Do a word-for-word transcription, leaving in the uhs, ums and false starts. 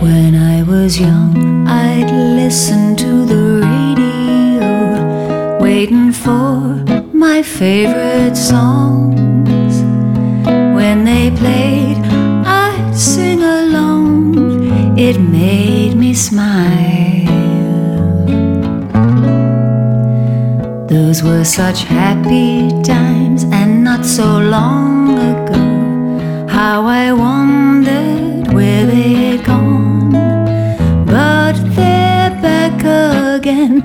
When I was young, I'd listen to the radio, waiting for my favorite songs. When they played, I'd sing along. It made me smile. Those were such happy times, and not so long ago. How I wonder